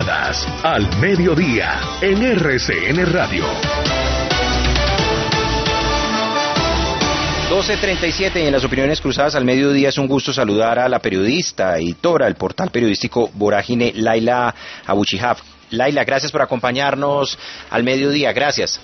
Al mediodía, en RCN Radio. 12:37 y en las opiniones cruzadas al mediodía es un gusto saludar a la periodista, editora del portal periodístico Vorágine, Laila Abuchihab. Laila, gracias por acompañarnos al mediodía, gracias.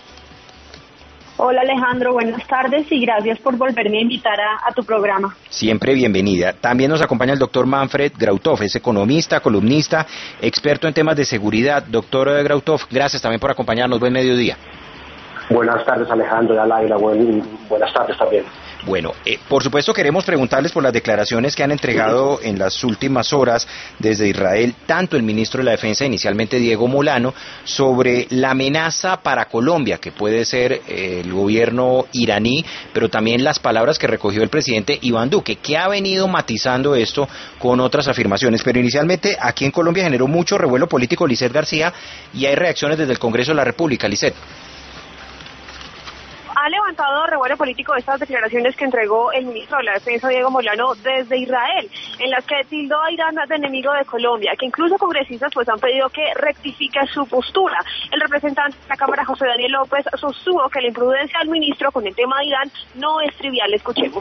Hola Alejandro, buenas tardes y gracias por volverme a invitar a tu programa. Siempre bienvenida. También nos acompaña el doctor Manfred Grauthoff, es economista, columnista, experto en temas de seguridad. Doctor Grauthoff, gracias también por acompañarnos, buen mediodía. Buenas tardes Alejandro y a Laila, buenas tardes también. Bueno, por supuesto queremos preguntarles por las declaraciones que han entregado en las últimas horas desde Israel, tanto el ministro de la Defensa, inicialmente Diego Molano, sobre la amenaza para Colombia, que puede ser el gobierno iraní, pero también las palabras que recogió el presidente Iván Duque, que ha venido matizando esto con otras afirmaciones. Pero inicialmente aquí en Colombia generó mucho revuelo político Lisset García y hay reacciones desde el Congreso de la República. Lisset. Ha levantado revuelo político estas declaraciones que entregó el ministro de la Defensa, Diego Molano, desde Israel, en las que tildó a Irán de enemigo de Colombia, que incluso congresistas pues han pedido que rectifique su postura. El representante de la Cámara, José Daniel López, sostuvo que la imprudencia del ministro con el tema de Irán no es trivial. Escuchemos.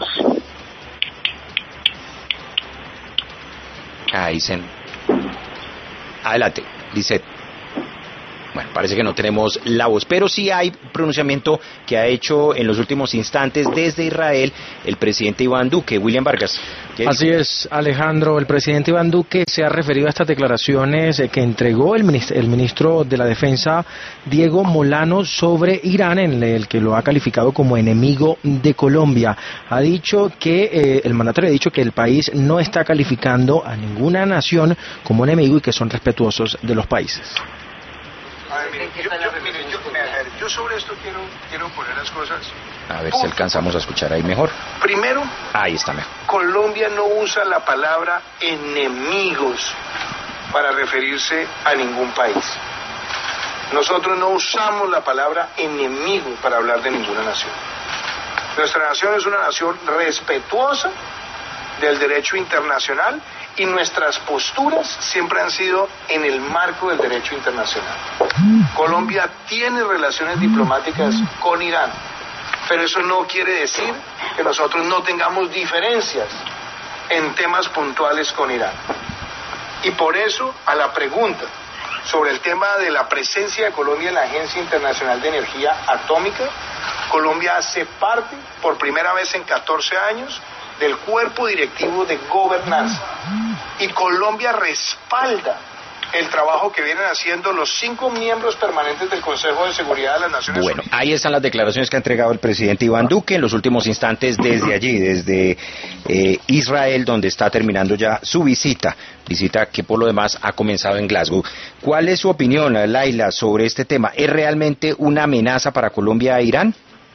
Adelante, Lisset. Bueno, parece que no tenemos la voz, pero sí hay pronunciamiento que ha hecho en los últimos instantes desde Israel el presidente Iván Duque. William Vargas. Así es, Alejandro, el presidente Iván Duque se ha referido a estas declaraciones que entregó el ministro de la Defensa, Diego Molano, sobre Irán, en el que lo ha calificado como enemigo de Colombia. Ha dicho que, el mandatario ha dicho que el país no está calificando a ninguna nación como enemigo y que son respetuosos de los países. A ver, yo sobre esto quiero poner las cosas. A ver si alcanzamos a escuchar ahí mejor. Primero, ahí está mejor. Colombia no usa la palabra enemigos para referirse a ningún país. Nosotros no usamos la palabra enemigo para hablar de ninguna nación. Nuestra nación es una nación respetuosa del derecho internacional y nuestras posturas siempre han sido en el marco del derecho internacional. Colombia tiene relaciones diplomáticas con Irán, pero eso no quiere decir que nosotros no tengamos diferencias en temas puntuales con Irán. Y por eso, a la pregunta sobre el tema de la presencia de Colombia en la Agencia Internacional de Energía Atómica, Colombia hace parte, por primera vez en 14 años, del cuerpo directivo de gobernanza, y Colombia respalda el trabajo que vienen haciendo los 5 miembros permanentes del Consejo de Seguridad de las Naciones Unidas. Bueno, ahí están las declaraciones que ha entregado el presidente Iván Duque en los últimos instantes desde allí, desde Israel, donde está terminando ya su visita que por lo demás ha comenzado en Glasgow. ¿Cuál es su opinión, Laila, sobre este tema? ¿Es realmente una amenaza para Colombia e Irán?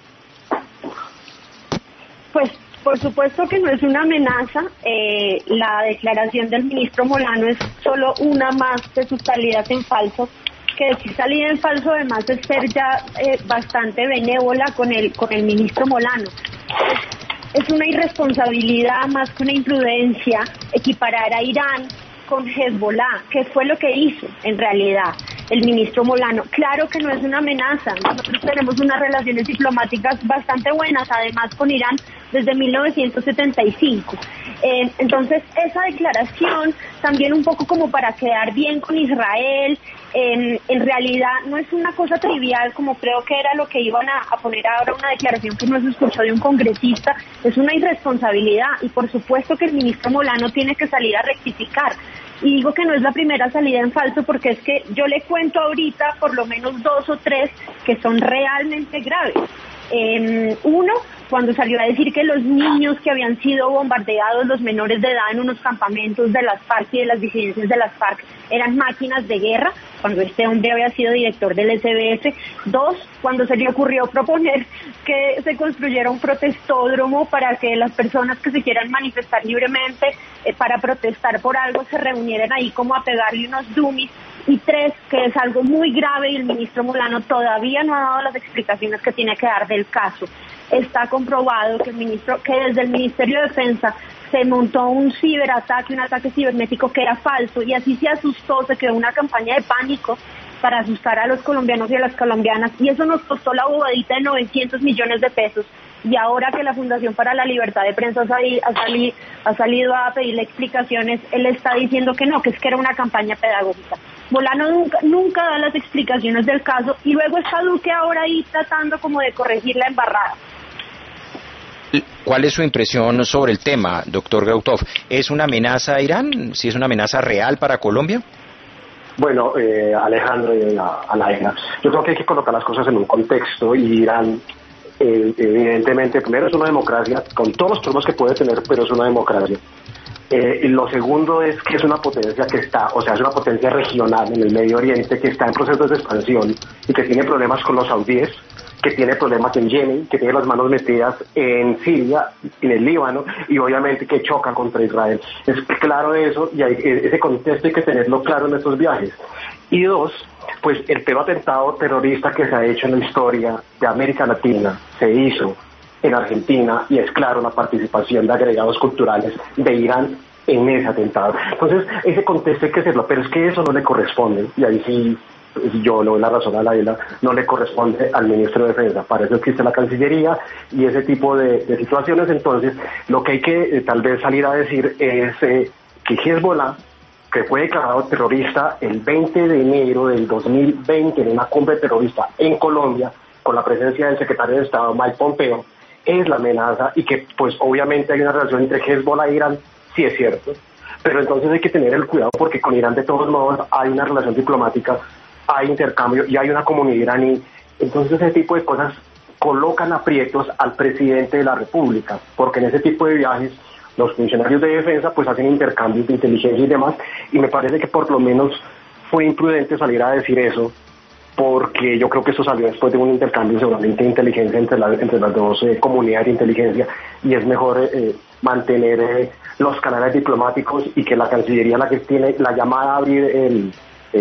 Pues por supuesto que no es una amenaza. La declaración del ministro Molano es solo una más de sus salidas en falso, que decir salida en falso además es ser ya bastante benévola con el ministro Molano. Es una irresponsabilidad más que una imprudencia equiparar a Irán con Hezbollah, que fue lo que hizo en realidad el ministro Molano. Claro que no es una amenaza. Nosotros tenemos unas relaciones diplomáticas bastante buenas, además con Irán, desde 1975. Entonces, esa declaración, también un poco como para quedar bien con Israel, en realidad no es una cosa trivial, como creo que era lo que iban a poner ahora, una declaración que no se escuchó de un congresista. Es una irresponsabilidad, y por supuesto que el ministro Molano tiene que salir a rectificar. Y digo que no es la primera salida en falso, porque es que yo le cuento ahorita por lo menos 2 o 3 que son realmente graves. Uno, cuando salió a decir que los niños que habían sido bombardeados, los menores de edad en unos campamentos de las FARC y de las disidencias de las FARC, eran máquinas de guerra, cuando este hombre había sido director del SBS. 2, cuando se le ocurrió proponer que se construyera un protestódromo para que las personas que se quieran manifestar libremente para protestar por algo se reunieran ahí como a pegarle unos dummies. Y 3, que es algo muy grave y el ministro Molano todavía no ha dado las explicaciones que tiene que dar del caso. Está comprobado que desde el Ministerio de Defensa se montó un ciberataque, un ataque cibernético que era falso, y así se asustó, se creó una campaña de pánico para asustar a los colombianos y a las colombianas, y eso nos costó la bobadita de 900 millones de pesos. Y ahora que la Fundación para la Libertad de Prensa ha salido a pedirle explicaciones, él está diciendo que no, que es que era una campaña pedagógica. Molano nunca da las explicaciones del caso, y luego está Duque ahora ahí tratando como de corregir la embarrada. ¿Cuál es su impresión sobre el tema, doctor Grautov? ¿Es una amenaza a Irán? ¿Si es una amenaza real para Colombia? Bueno, Alejandro y Alaina, yo creo que hay que colocar las cosas en un contexto, y Irán, evidentemente, primero es una democracia, con todos los problemas que puede tener, pero es una democracia. Y lo segundo es que es una potencia que está, o sea, es una potencia regional en el Medio Oriente que está en procesos de expansión y que tiene problemas con los saudíes, que tiene problemas en Yemen, que tiene las manos metidas en Siria, en el Líbano, y obviamente que choca contra Israel. Es claro eso, y ese contexto hay que tenerlo claro en estos viajes. Y dos, pues el peor atentado terrorista que se ha hecho en la historia de América Latina se hizo en Argentina, y es claro la participación de agregados culturales de Irán en ese atentado. Entonces, ese contexto hay que hacerlo, pero es que eso no le corresponde, y ahí sí yo le doy la razón a la isla, no le corresponde al ministro de Defensa. Para eso existe la Cancillería y ese tipo de situaciones. Entonces, lo que hay que tal vez salir a decir es que Hezbollah, que fue declarado terrorista el 20 de enero del 2020 en una cumbre terrorista en Colombia, con la presencia del secretario de Estado Mike Pompeo, es la amenaza, y que pues obviamente hay una relación entre Hezbollah e Irán, sí es cierto, pero entonces hay que tener el cuidado porque con Irán de todos modos hay una relación diplomática, hay intercambio y hay una comunidad iraní. Entonces ese tipo de cosas colocan aprietos al presidente de la República, porque en ese tipo de viajes los funcionarios de defensa pues hacen intercambios de inteligencia y demás, y me parece que por lo menos fue imprudente salir a decir eso, porque yo creo que eso salió después de un intercambio seguramente de inteligencia entre las dos comunidades de inteligencia, y es mejor mantener los canales diplomáticos, y que la Cancillería la que tiene la llamada a abrir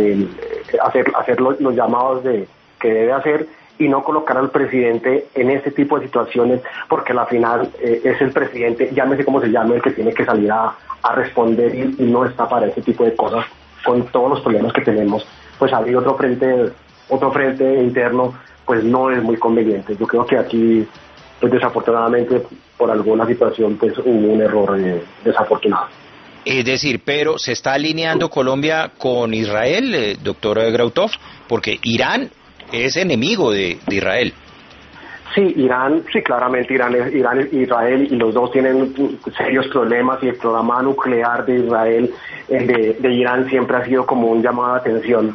hacer los llamados que debe hacer, y no colocar al presidente en este tipo de situaciones, porque al final es el presidente, llámese como se llame, el que tiene que salir a responder, y no está para ese tipo de cosas. Con todos los problemas que tenemos, pues abrir otro frente interno pues no es muy conveniente. Yo creo que aquí pues desafortunadamente por alguna situación pues hubo un error desafortunado. Es decir, pero ¿se está alineando Colombia con Israel, doctor Grautov? Porque Irán es enemigo de Israel. Sí, Irán, sí, claramente Irán e Israel, y los dos tienen serios problemas, y el programa nuclear de Israel, de Irán, siempre ha sido como un llamado de atención.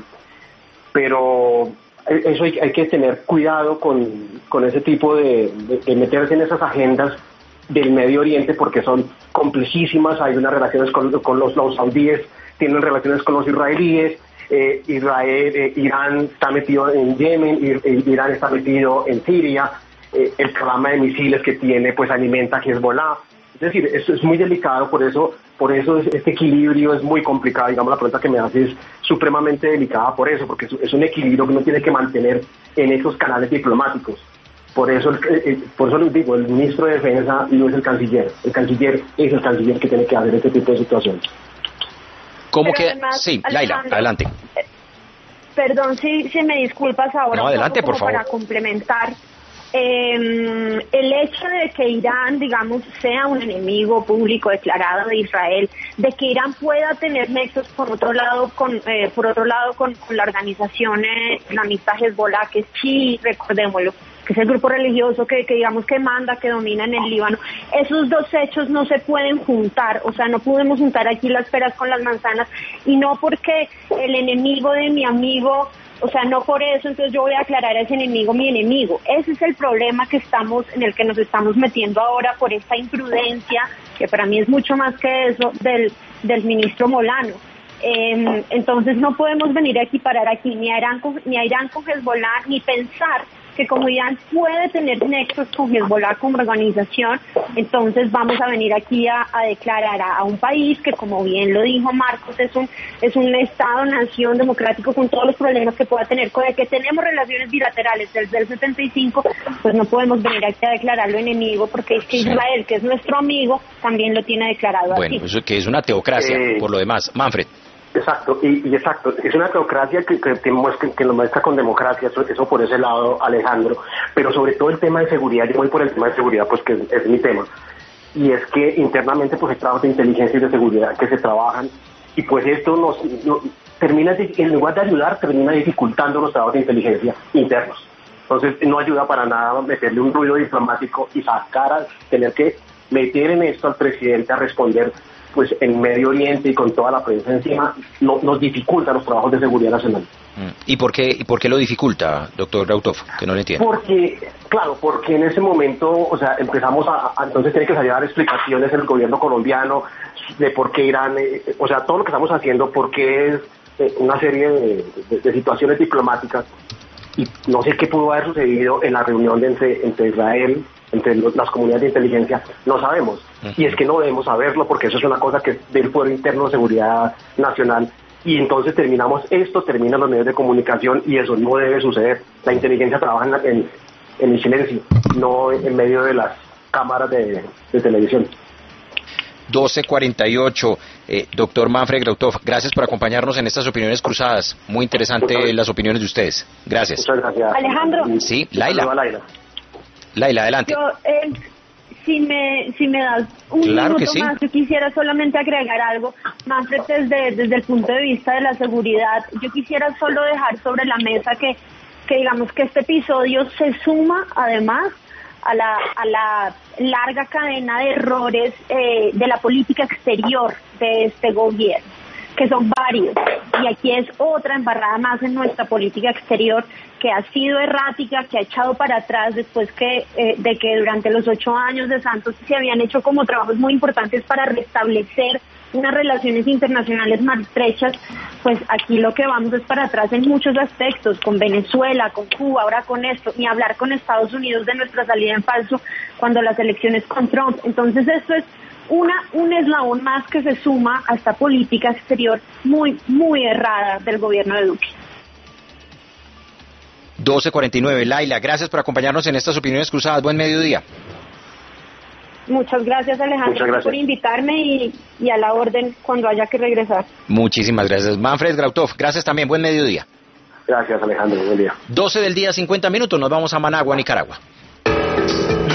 Pero eso hay que tener cuidado con ese tipo de meterse en esas agendas del Medio Oriente, porque son complejísimas. Hay unas relaciones con los saudíes, tienen relaciones con los israelíes. Irán está metido en Yemen, Irán está metido en Siria. El programa de misiles que tiene pues alimenta a Hezbollah. Es decir, eso es muy delicado, por eso este equilibrio es muy complicado. Digamos, la pregunta que me hace es supremamente delicada por eso, porque es un equilibrio que uno tiene que mantener en esos canales diplomáticos. Por eso les digo, el ministro de Defensa no es el canciller es el canciller que tiene que hacer este tipo de situaciones. ¿Cómo Pero que? además, Sí, Alejandro, Laila, adelante. Perdón si me disculpas ahora, no, adelante, por favor. Para complementar. El hecho de que Irán, digamos, sea un enemigo público declarado de Israel, de que Irán pueda tener nexos por otro lado con la organización islamista Hezbollah, que sí, recordémoslo, que es el grupo religioso que digamos que manda, que domina en el Líbano, esos dos hechos no se pueden juntar. O sea, no podemos juntar aquí las peras con las manzanas, y no porque el enemigo de mi amigo, o sea, no por eso entonces yo voy a aclarar a ese enemigo mi enemigo. Ese es el problema en el que nos estamos metiendo ahora por esta imprudencia, que para mí es mucho más que eso, del ministro Molano. Entonces no podemos venir a equiparar aquí ni a Irán con Hezbollah, ni pensar que como Irán puede tener nexos con Hezbollah como organización, entonces vamos a venir aquí a declarar a un país que, como bien lo dijo Marcos, es un Estado-nación democrático con todos los problemas que pueda tener, con el que tenemos relaciones bilaterales desde el 75, pues no podemos venir aquí a declararlo enemigo, porque es que Israel, que es nuestro amigo, también lo tiene declarado así. Bueno, eso que es una teocracia, por lo demás. Manfred. Exacto, y exacto, es una teocracia que lo muestra con democracia, eso por ese lado, Alejandro, pero sobre todo el tema de seguridad, yo voy por el tema de seguridad, pues que es mi tema, y es que internamente pues hay trabajos de inteligencia y de seguridad que se trabajan, y pues esto nos termina, en lugar de ayudar, termina dificultando los trabajos de inteligencia internos. Entonces no ayuda para nada meterle un ruido diplomático y tener que meter en esto al presidente a responder pues en Medio Oriente y con toda la prensa encima, nos dificulta los trabajos de seguridad nacional. ¿Y por qué lo dificulta, doctor Grautov? Que no le entiendo. Porque en ese momento, o sea, empezamos entonces tiene que salir a dar explicaciones el gobierno colombiano de por qué Irán, o sea, todo lo que estamos haciendo, porque es una serie de situaciones diplomáticas, y no sé qué pudo haber sucedido en la reunión entre Israel, entre las comunidades de inteligencia, no sabemos. Y es que no debemos saberlo porque eso es una cosa que es del Fuero Interno de Seguridad Nacional. Y entonces terminan los medios de comunicación y eso no debe suceder. La inteligencia trabaja en el silencio, no en medio de las cámaras de televisión. 12:48, doctor Manfred Grautov, gracias por acompañarnos en estas opiniones cruzadas. Muy interesante las opiniones de ustedes. Gracias. Muchas gracias. Alejandro. Sí, Laila, adelante. Yo, si me das un claro minuto más, yo quisiera solamente agregar algo. Manfred, desde el punto de vista de la seguridad, yo quisiera solo dejar sobre la mesa que digamos que este episodio se suma además a la larga cadena de errores de la política exterior de este gobierno, que son varios, y aquí es otra embarrada más en nuestra política exterior que ha sido errática, que ha echado para atrás después de que durante los 8 años de Santos se habían hecho como trabajos muy importantes para restablecer unas relaciones internacionales maltrechas. Pues aquí lo que vamos es para atrás en muchos aspectos, con Venezuela, con Cuba, ahora con esto, ni hablar con Estados Unidos de nuestra salida en falso cuando las elecciones con Trump. Entonces esto es un eslabón más que se suma a esta política exterior muy, muy errada del gobierno de Duque. 12:49, Laila, gracias por acompañarnos en estas opiniones cruzadas. Buen mediodía. Muchas gracias, Alejandro, por invitarme y a la orden cuando haya que regresar. Muchísimas gracias. Manfred Grautov, gracias también. Buen mediodía. Gracias, Alejandro. Buen día. 12 del día, 50 minutos. Nos vamos a Managua, Nicaragua.